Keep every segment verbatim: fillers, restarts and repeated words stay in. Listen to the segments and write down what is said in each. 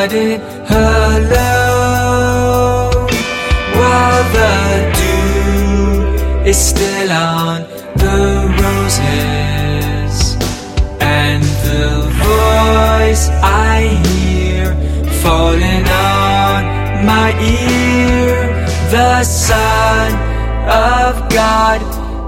garden alone, while the dew is still on the roses, and the voice I hear falling on my ear, the Son of God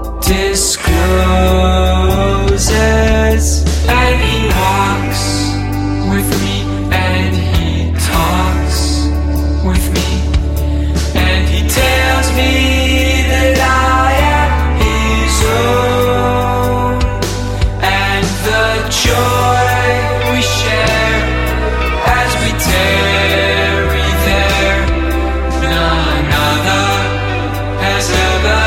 discloses. And he walks with me, and he talks with me, and he tells me that I am his own, and the joy we share as we tarry there, none other has ever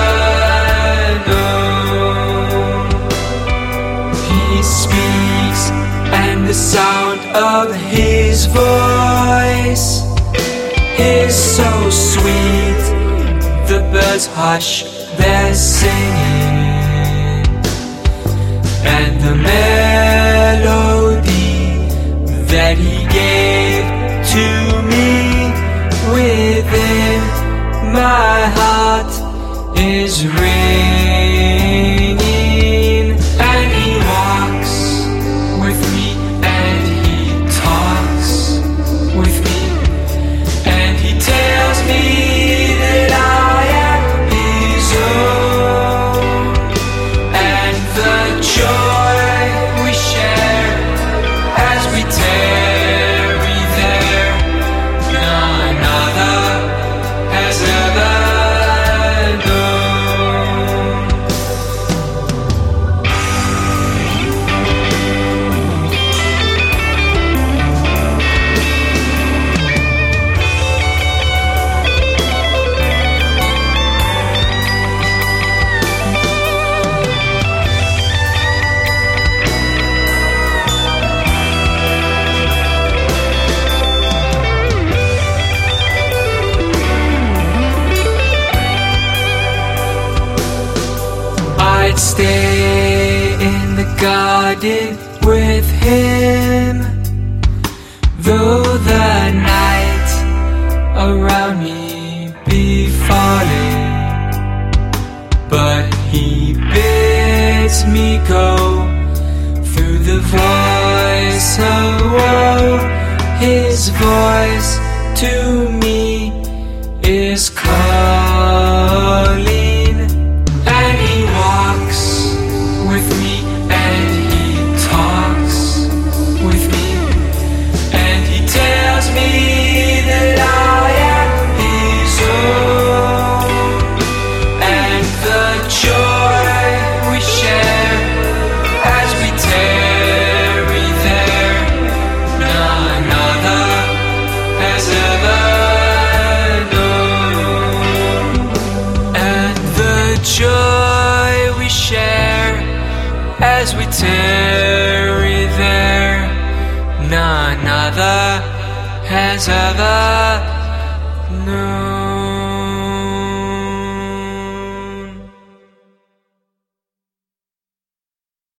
known. He speaks, and the sound of his voice is so sweet, the birds hush their singing, and the melody that he gave to me within my heart is ringing. And he walks with me, and he talks with me, and he tells me that I am his own, and the joy we share as we tarry there, none other has ever known. I'd stay in the garden with him, though the night around me be falling, but he bids me go through the voice of woe. His voice to me is calling, and he walks with me, and he talks with me, and he tells me that I am his own, and the joy we share as we tarry there, none other has ever known, and the joy we share as we tarry there, none other has ever known.